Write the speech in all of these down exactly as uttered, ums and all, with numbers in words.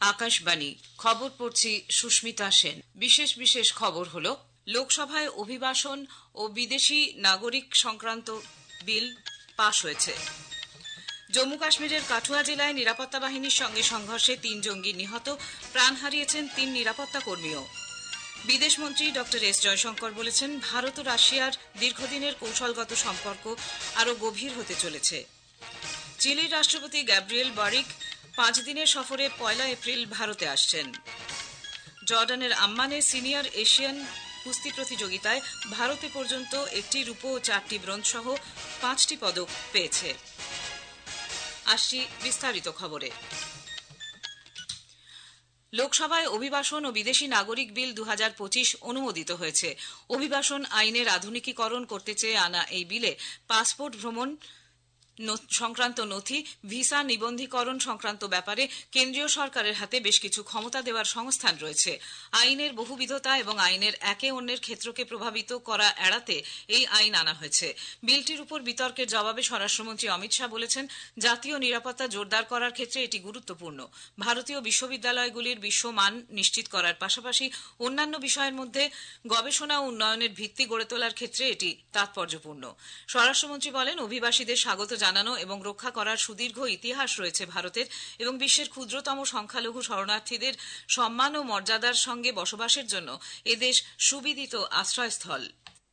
আকাশবাণী খবর পড়ছি সুস্মিতা সেন। বিশেষ বিশেষ খবর হল, লোকসভায় অভিবাসন ও বিদেশি নাগরিক সংক্রান্ত বিল পাশ হয়েছে। জম্মু কাশ্মীরের কাঠুয়া জেলায় নিরাপত্তা বাহিনীর সঙ্গে সংঘর্ষে তিন জঙ্গি নিহত, প্রাণ হারিয়েছেন তিন নিরাপত্তা কর্মীও। বিদেশমন্ত্রী ড এস জয়শঙ্কর বলেছেন, ভারত ও রাশিয়ার দীর্ঘদিনের কৌশলগত সম্পর্ক আরও গভীর হতে চলেছে। চিলির রাষ্ট্রপতি গ্যাব্রিয়েল বরিক পাঁচ দিনের সফরে পয়লা এপ্রিল ভারতে আসছেন। জর্ডানের আম্মানে সিনিয়র এশিয়ান কুস্তি প্রতিযোগিতায় ভারতে পর্যন্ত একটি রূপো ও চারটি ব্রোঞ্জ সহ পাঁচটি পদক পেয়েছে। আসছি বিস্তারিত খবরে। লোকসভায় অভিবাসন ও বিদেশি নাগরিক বিল দু হাজার পঁচিশ অনুমোদিত হয়েছে। অভিবাসন আইনের আধুনিকীকরণ করতে চেয়ে আনা এই বিলে পাসপোর্ট, ভ্রমণ সংক্রান্ত নথি, ভিসা নিবন্ধীকরণ সংক্রান্ত ব্যাপারে কেন্দ্রীয় সরকারের হাতে বেশ কিছু ক্ষমতা দেওয়ার সংস্থান রয়েছে। আইনের বহুবিধতা এবং আইনের একে অন্যের ক্ষেত্রকে প্রভাবিত করা এড়াতে এই আইন আনা হয়েছে। বিলটির উপর বিতর্কের জবাবে স্বরাষ্ট্রমন্ত্রী অমিত শাহ বলেছেন, জাতীয় নিরাপত্তা জোরদার করার ক্ষেত্রে এটি গুরুত্বপূর্ণ। ভারতীয় বিশ্ববিদ্যালয়গুলির বিশ্বমান নিশ্চিত করার পাশাপাশি অন্যান্য বিষয়ের মধ্যে গবেষণা ও উন্নয়নের ভিত্তি গড়ে তোলার ক্ষেত্রে এটি তাৎপর্যপূর্ণ। স্বরাষ্ট্রমন্ত্রী বলেন, অভিবাসীদের স্বাগত জানানো এবং রক্ষা করার সুদীর্ঘ ইতিহাস রয়েছে ভারতের, এবং বিশ্বের ক্ষুদ্রতম সংখ্যালঘু শরণার্থীদের সম্মান ও মর্যাদার সঙ্গে বসবাসের জন্য এদেশ সুবিদিত আশ্রয়স্থল।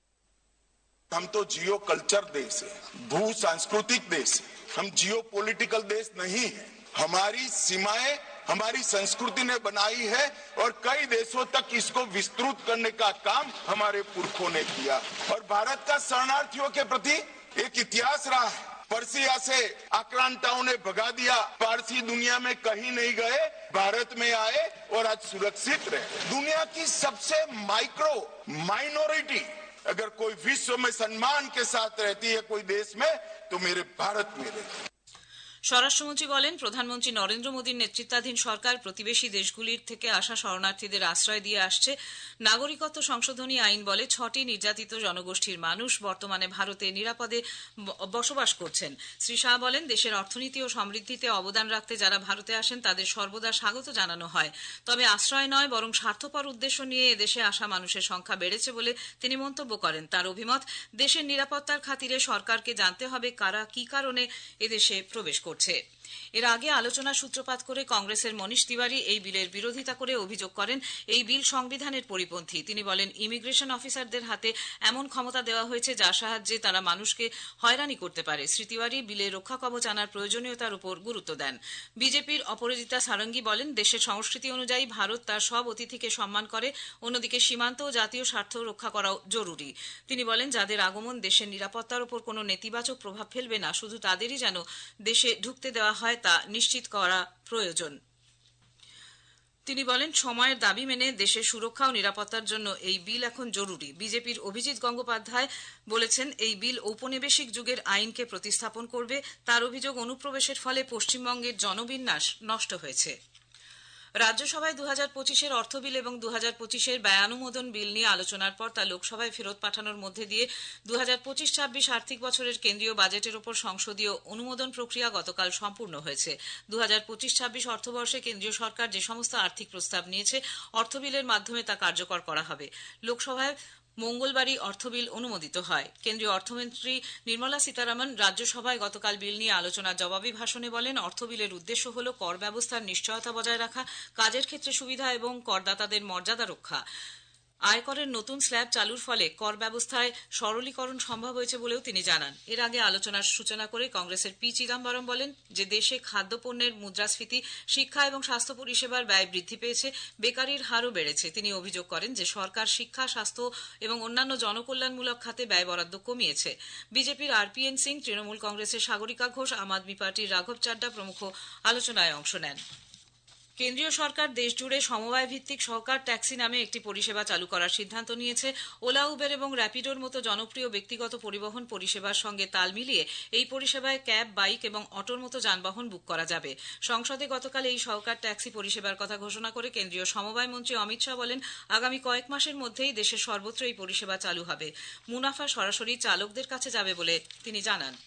हम तो जियो कल्चर देश है, भू सांस्कृतिक देश है, हम जियो पॉलिटिकल देश नहीं है। हमारी सीमाएं हमारी संस्कृति ने बनाई है और कई देशों तक इसको विस्तृत करने का काम हमारे पुरखों ने किया। और भारत का शरणार्थियों के प्रति एक इतिहास रहा है। पर्सिया से आक्रांताओं ने भगा दिया, पारसी दुनिया में कहीं नहीं गए, भारत में आए और आज सुरक्षित रहे। दुनिया की सबसे माइक्रो माइनॉरिटी अगर कोई विश्व में सम्मान के साथ रहती है कोई देश में, तो मेरे भारत में रहती है। স্বরাষ্ট্রমন্ত্রী বলেন, প্রধানমন্ত্রী নরেন্দ্র মোদীর নেতৃত্বাধীন সরকার প্রতিবেশী দেশগুলির থেকে আসা শরণার্থীদের আশ্রয় দিয়ে আসছে। নাগরিকত্ব সংশোধনী আইন বলে ছটি নির্যাতিত জনগোষ্ঠীর মানুষ বর্তমানে ভারতে নিরাপদে বসবাস করছেন। শ্রী শাহ বলেন, দেশের অর্থনীতি ও সমৃদ্ধিতে অবদান রাখতে যারা ভারতে আসেন তাদের সর্বদা স্বাগত জানানো হয়। তবে আশ্রয় নয়, বরং স্বার্থপর উদ্দেশ্য নিয়ে এদেশে আসা মানুষের সংখ্যা বেড়েছে বলে তিনি মন্তব্য করেন। তার অভিমত, দেশের নিরাপত্তার খাতিরে সরকারকে জানতে হবে কারা কি কারণে এদেশে প্রবেশ করছে। এর আগে আলোচনার সূত্রপাত করে কংগ্রেসের মনীষ তিওয়ারি এই বিলের বিরোধিতা করে অভিযোগ করেন, এই বিল সংবিধানের পরিপন্থী। তিনি বলেন, ইমিগ্রেশন অফিসারদের হাতে এমন ক্ষমতা দেওয়া হয়েছে যার সাহায্যে তারা মানুষকে হয়রানি করতে পারে। শ্রী তিওয়ারি বিলের রক্ষা কবচ আনার প্রয়োজনীয়তার উপর গুরুত্ব দেন। বিজেপির অপরাজিতা সারঙ্গী বলেন, দেশের সংস্কৃতি অনুযায়ী ভারত তার সব অতিথিকে সম্মান করে, অন্যদিকে সীমান্ত ও জাতীয় স্বার্থ রক্ষা করাও জরুরি। তিনি বলেন, যাদের আগমন দেশের নিরাপত্তার উপর কোনো নেতিবাচক প্রভাব ফেলবে না, শুধু তাদেরই যেন দেশে ঢুকতে দেওয়া হয় তা নিশ্চিত করা প্রয়োজন। তিনি বলেন, সময়ের দাবি মেনে দেশের সুরক্ষা ও নিরাপত্তার জন্য এই বিল এখন জরুরি। বিজেপির অভিজিৎ গঙ্গোপাধ্যায় বলেছেন, এই বিল ঔপনিবেশিক যুগের আইনকে প্রতিস্থাপন করবে। তার অভিযোগ, অনুপ্রবেশের ফলে পশ্চিমবঙ্গের জনবিন্যাস নষ্ট হয়েছে। রাজ্যসভায় দু হাজার পঁচিশের অর্থ বিল এবং দু হাজার পঁচিশের ব্যয়ানুমোদন বিল নিয়ে আলোচনার পর তা লোকসভায় ফেরত পাঠানোর মধ্যে দিয়ে দু হাজার পঁচিশ ছাব্বিশ আর্থিক বছরের কেন্দ্রীয় বাজেটের ওপর সংসদীয় অনুমোদন প্রক্রিয়া গতকাল সম্পূর্ণ হয়েছে। দু হাজার পঁচিশ ছাব্বিশ অর্থবর্ষে কেন্দ্রীয় সরকার যে সমস্ত আর্থিক প্রস্তাব নিয়েছে, অর্থ বিলের মাধ্যমে তা কার্যকর করা হবে। লোকসভায় মঙ্গলবারই অর্থ বিল অনুমোদিত হয়। কেন্দ্রীয় অর্থমন্ত্রী নির্মলা সীতারামন রাজ্যসভায় গতকাল বিল নিয়ে আলোচনার জবাবি ভাষণে বলেন, অর্থ বিলের উদ্দেশ্য হল কর ব্যবস্থার নিশ্চয়তা বজায় রাখা, কাজের ক্ষেত্রে সুবিধা এবং করদাতাদের মর্যাদা রক্ষা। আয়করের নতুন স্ল্যাব চালুর ফলে কর ব্যবস্থায় সরলীকরণ সম্ভব হয়েছে বলেও তিনি জানান। এর আগে আলোচনার সূচনা করে কংগ্রেসের পি চিদাম্বরম বলেন যে দেশে খাদ্যপণ্যের মুদ্রাস্ফীতি, শিক্ষা এবং স্বাস্থ্য পরিষেবার ব্যয় বৃদ্ধি পেয়েছে, বেকারির হারও বেড়েছে। তিনি অভিযোগ করেন যে সরকার শিক্ষা, স্বাস্থ্য এবং অন্যান্য জনকল্যাণমূলক খাতে ব্যয় বরাদ্দ কমিয়েছে। বিজেপির R P N Singh, Trinamool কংগ্রেসের সাগরিকা ঘোষ, আম আদমি পার্টির রাঘব চাড্ডা প্রমুখ আলোচনায় অংশ নেন। কেন্দ্রীয় সরকার দেশজুড়ে সমবায় ভিত্তিক সহকার ট্যাক্সি নামে একটি পরিষেবা চালু করার সিদ্ধান্ত নিয়েছে। ওলা, উবের এবং র্যাপিডোর মতো জনপ্রিয় ব্যক্তিগত পরিবহন পরিষেবার সঙ্গে তাল মিলিয়ে এই পরিষেবায় ক্যাব, বাইক এবং অটোর মতো যানবাহন বুক করা যাবে। সংসদে গতকাল এই সহকার ট্যাক্সি পরিষেবার কথা ঘোষণা করে কেন্দ্রীয় সমবায় মন্ত্রী অমিত শাহ বলেন, আগামী কয়েক মাসের মধ্যেই দেশের সর্বত্র এই পরিষেবা চালু হবে। মুনাফা সরাসরি চালকদের কাছে যাবে বলে তিনি জানান।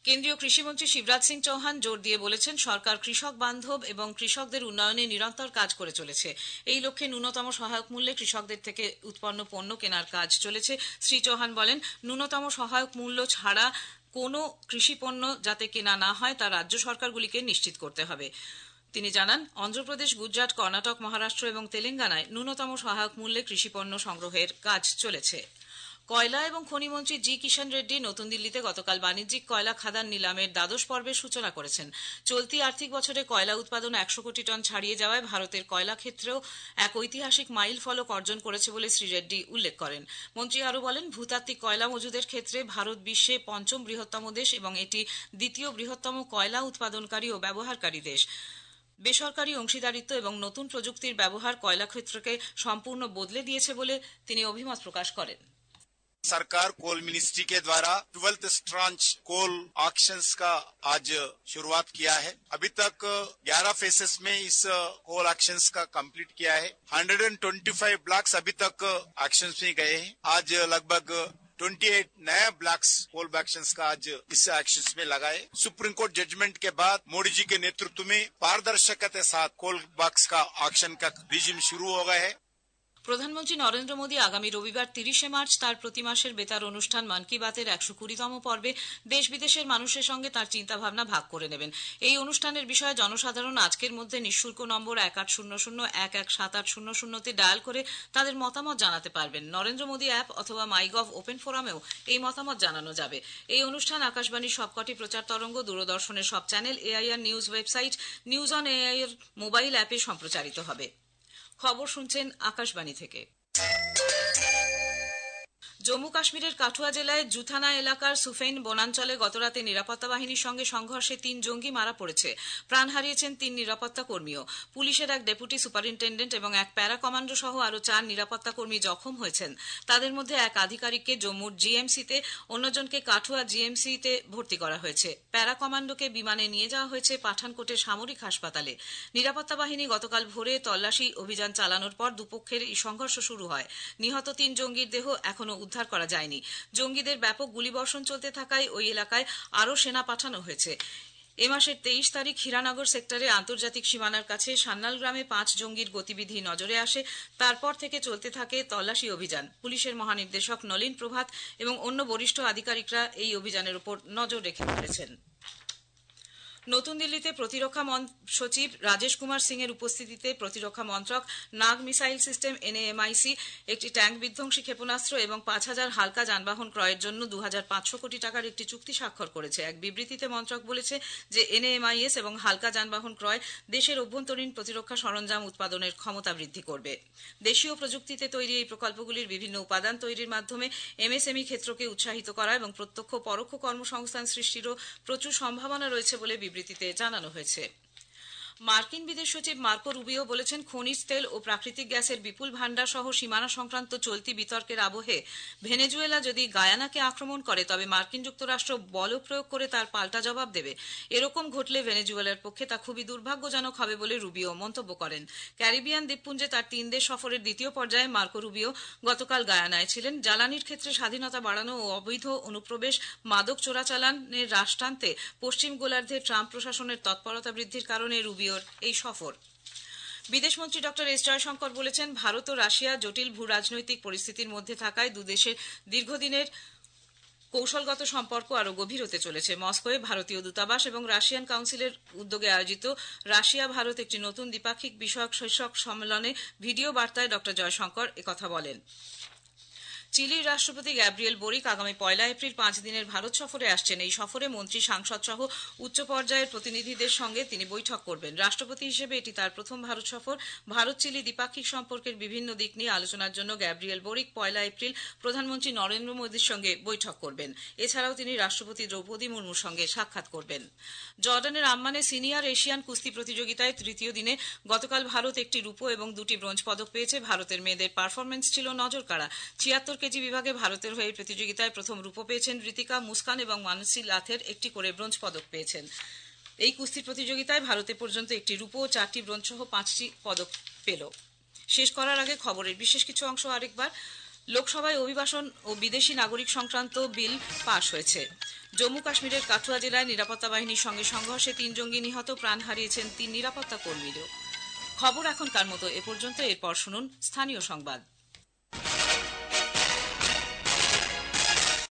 কেন্দ্রীয় কৃষিমন্ত্রী শিবরাজ সিং চৌহান জোর দিয়ে বলেছেন, সরকার কৃষক বান্ধব এবং কৃষকদের উন্নয়নে নিরন্তর কাজ করে চলেছে। এই লক্ষ্যে ন্যূনতম সহায়ক মূল্যে কৃষকদের থেকে উৎপন্ন পণ্য কেনার কাজ চলেছে। শ্রী চৌহান বলেন, ন্যূনতম সহায়ক মূল্য ছাড়া কোনো কৃষি পণ্য যাতে কেনা না হয় তা রাজ্য সরকারগুলিকে নিশ্চিত করতে হবে। তিনি জানান, অন্ধ্রপ্রদেশ, গুজরাট, কর্ণাটক, মহারাষ্ট্র এবং তেলেঙ্গানায় ন্যূনতম সহায়ক মূল্যে কৃষিপণ্য সংগ্রহের কাজ চলেছে। কয়লা এবং খনিমন্ত্রী জি কিষাণ রেড্ডি নতুন দিল্লিতে গতকাল বাণিজ্যিক কয়লা খাদান নিলামের দ্বাদশ পর্বের সূচনা করেছেন। চলতি আর্থিক বছরে কয়লা উৎপাদন একশো কোটি টন ছাড়িয়ে যাওয়ায় ভারতের কয়লা ক্ষেত্রেও এক ঐতিহাসিক মাইল ফলক অর্জন করেছে বলে শ্রী রেড্ডি উল্লেখ করেন। মন্ত্রী আরও বলেন, ভূতাত্ত্বিক কয়লা মজুদের ক্ষেত্রে ভারত বিশ্বে পঞ্চম বৃহত্তম দেশ এবং এটি দ্বিতীয় বৃহত্তম কয়লা উৎপাদনকারী ও ব্যবহারকারী দেশ। বেসরকারি অংশীদারিত্ব এবং নতুন প্রযুক্তির ব্যবহার কয়লা ক্ষেত্রকে সম্পূর্ণ বদলে দিয়েছে বলে তিনি অভিমত প্রকাশ করেন। सरकार कोल मिनिस्ट्री के द्वारा ट्वेल्थ ट्रांच कोल ऑक्शंस का आज शुरुआत किया है। अभी तक ग्यारह फेसेस में इस कोल ऑक्शंस का कंप्लीट किया है। एक सौ पच्चीस ब्लॉक्स अभी तक ऑक्शंस में गए हैं। आज लगभग अट्ठाईस नया ब्लॉक्स कोल ऑक्शंस का आज इस ऑक्शंस में लगाए। सुप्रीम कोर्ट जजमेंट के बाद मोदी जी के नेतृत्व में पारदर्शिता के साथ कोल बॉक्स का ऑक्शन का रिजिम शुरू हो गया है। প্রধানমন্ত্রী নরেন্দ্র মোদী আগামী রবিবার তিরিশে মার্চ তার প্রতি মাসের বেতার অনুষ্ঠান মন কি বাতের একশো কুড়িতম পর্বে দেশ বিদেশের মানুষের সঙ্গে তার চিন্তাভাবনা ভাগ করে নেবেন। এই অনুষ্ঠানের বিষয়ে জনসাধারণ আজকের মধ্যে নিঃশুল্ক নম্বর এক আট শূন্য শূন্য এক এক সাত আট শূন্য শূন্যতে ডায়াল করে তাদের মতামত জানাতে পারবেন। নরেন্দ্র মোদী অ্যাপ অথবা মাইগভ ওপেন ফোরামেও এই মতামত জানানো যাবে। এই অনুষ্ঠান আকাশবাণীর সবকটি প্রচার তরঙ্গ, দূরদর্শনের সব channel, AIR news website, news on AIR mobile অ্যাপে সম্প্রচারিত হবে। খবর শুনছেন আকাশবাণী থেকে। জম্মু কাশ্মীরের কাঠুয়া জেলায় জুথানা এলাকার সুফেইন বনাঞ্চলে গতরাতে নিরাপত্তা বাহিনীর সঙ্গে সংঘর্ষে তিন জঙ্গি মারা পড়েছে। প্রাণ হারিয়েছেন তিন নিরাপত্তা কর্মীও। পুলিশের এক ডেপুটি সুপারিনটেন্ডেন্ট এবং এক প্যারা কমান্ডো সহ আরও চার নিরাপত্তা কর্মী জখম হয়েছেন। তাদের মধ্যে এক আধিকারিককে জম্মুর জিএমসিতে, অন্যজনকে কাঠুয়া জিএমসিতে ভর্তি করা হয়েছে। প্যারা কমান্ডোকে বিমানে নিয়ে যাওয়া হয়েছে পাঠানকোটের সামরিক হাসপাতালে। নিরাপত্তা বাহিনী গতকাল ভোরে তল্লাশি অভিযান চালানোর পর দুপক্ষের এই সংঘর্ষ শুরু হয়। নিহত তিন জঙ্গির দেহ এখনও উদ্ধার করা যায়নি। জঙ্গিদের ব্যাপক গুলিবর্ষণ চলতে থাকায় ওই এলাকায় আরও সেনা পাঠানো হয়েছে। এ মাসের তেইশ তারিখ হীরানগর সেক্টরে আন্তর্জাতিক সীমানার কাছে সান্নাল গ্রামে পাঁচ জঙ্গির গতিবিধি নজরে আসে। তারপর থেকে চলতে থাকে তল্লাশি অভিযান। পুলিশের মহানির্দেশক নলিন প্রভাত এবং অন্য বরিষ্ঠ আধিকারিকরা এই অভিযানের উপর নজর রেখে চলেছেন। নতুন দিল্লিতে প্রতিরক্ষা সচিব রাজেশ কুমার সিং এর উপস্থিতিতে প্রতিরক্ষা মন্ত্রক নাগ মিসাইল সিস্টেম এনএএমআইসি একটি ট্যাঙ্ক বিধ্বংসী ক্ষেপণাস্ত্র এবং পাঁচ হাজার হালকা যানবাহন ক্রয়ের জন্য দু হাজার পাঁচশো কোটি টাকার একটি চুক্তি স্বাক্ষর করেছে। এক বিবৃতিতে মন্ত্রক বলেছে যে এনএএমআইএস এবং হালকা যানবাহন ক্রয় দেশের অভ্যন্তরীণ প্রতিরক্ষা সরঞ্জাম উৎপাদনের ক্ষমতা বৃদ্ধি করবে। দেশীয় প্রযুক্তিতে তৈরি এই প্রকল্পগুলির বিভিন্ন উপাদান তৈরির মাধ্যমে এমএসএমই ক্ষেত্রকে উৎসাহিত করা এবং প্রত্যক্ষ পরোক্ষ কর্মসংস্থান সৃষ্টিরও প্রচুর সম্ভাবনা রয়েছে বলে বিবৃতিতে জানানো হয়েছে। মার্কিন বিদেশ সচিব মার্কো রুবিও বলেছেন, খনিজ তেল ও প্রাকৃতিক গ্যাসের বিপুল ভান্ডার সহ সীমানা সংক্রান্ত চলতি বিতর্কের আবহে ভেনেজুয়েলা যদি গায়ানাকে আক্রমণ করে তবে মার্কিন যুক্তরাষ্ট্র বল প্রয়োগ করে তার পাল্টা জবাব দেবে। এরকম ঘটলে ভেনেজুয়েলার পক্ষে তা খুবই দুর্ভাগ্যজনক হবে বলে রুবিও মন্তব্য করেন। ক্যারিবিয়ান দ্বীপপুঞ্জে তার তিন দেশ সফরের দ্বিতীয় পর্যায়ে মার্কো রুবিও গতকাল গায়ানায় ছিলেন। জ্বালানির ক্ষেত্রে স্বাধীনতা বাড়ানো ও অবৈধ অনুপ্রবেশ, মাদক চোরাচালানের হ্রাস টানতে পশ্চিম গোলার্ধে ট্রাম্প প্রশাসনের তৎপরতা বৃদ্ধির কারণে রুবিও এই সফর। বিদেশমন্ত্রী ডক্টর এস জয়শঙ্কর বলেছেন, ভারত ও রাশিয়া জটিল ভূ রাজনৈতিক পরিস্থিতির মধ্যে থাকায় দুদেশের দীর্ঘদিনের কৌশলগত সম্পর্ক আরও গভীর হতে চলেছে। মস্কোয় ভারতীয় দূতাবাস এবং রাশিয়ান কাউন্সিলের উদ্যোগে আয়োজিত রাশিয়া ভারত একটি নতুন দ্বিপাক্ষিক বিষয়ক শীর্ষক সম্মেলনে ভিডিও বার্তায় ডক্টর জয়শঙ্কর একথা বলেন। চিলির রাষ্ট্রপতি গ্যাব্রিয়েল বোরিক আগামী পয়লা এপ্রিল পাঁচ দিনের ভারত সফরে আসছেন। এই সফরে মন্ত্রী, সাংসদ সহ উচ্চ পর্যায়ের প্রতিনিধিদের সঙ্গে তিনি বৈঠক করবেন। রাষ্ট্রপতি হিসেবে এটি তার প্রথম ভারত সফর। ভারত চিলি দ্বিপাক্ষিক সম্পর্কের বিভিন্ন দিক নিয়ে আলোচনার জন্য গ্যাব্রিয়েল বোরিক পয়লা এপ্রিল প্রধানমন্ত্রী নরেন্দ্র মোদীর সঙ্গে বৈঠক করবেন। এছাড়াও তিনি রাষ্ট্রপতি দ্রৌপদী মুর্মুর সঙ্গে সাক্ষাৎ করবেন। জর্ডানের আম্মানে সিনিয়র এশিয়ান কুস্তি প্রতিযোগিতায় তৃতীয় দিনে গতকাল ভারত একটি রূপো এবং দুটি ব্রোঞ্জ পদক পেয়েছে। ভারতের মেয়েদের পারফরমেন্স ছিল নজরকাড়া। ছিয়াত্তর কেজি বিভাগে ভারতের হয়ে প্রতিযোগিতায় প্রথম রূপো পেয়েছেন ঋতিকা, মুস্কান এবং মানসী লাথের একটি করে ব্রোঞ্জ পদক পেয়েছেন। এই কুস্তি প্রতিযোগিতায় ভারতে পর্যন্ত একটি রূপো ও চারটি ব্রোঞ্জ সহ পাঁচটি পদক পেল। শেষ করার আগে খবরের বিশেষ কিছু অংশ আরেকবার। লোকসভায় অভিবাসন ও বিদেশি নাগরিক সংক্রান্ত বিল পাশ হয়েছে। জম্মু কাশ্মীরের কাঠুয়া জেলায় নিরাপত্তা বাহিনীর সঙ্গে সংঘর্ষে তিন জঙ্গি নিহত, প্রাণ হারিয়েছেন তিন নিরাপত্তা কর্মীরও। খবর এখনকার মতো এ পর্যন্ত। এরপর শুনুন স্থানীয় সংবাদ।